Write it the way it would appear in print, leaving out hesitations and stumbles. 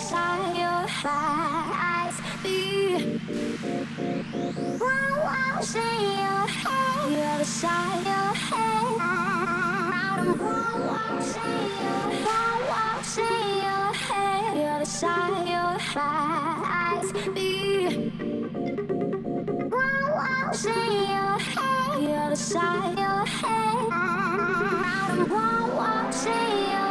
side your eyes be. Wow, say your head, the other side your head. Wow, say your head, the other side your eyes be. Wow, say your head, the other side your head. Wow, say your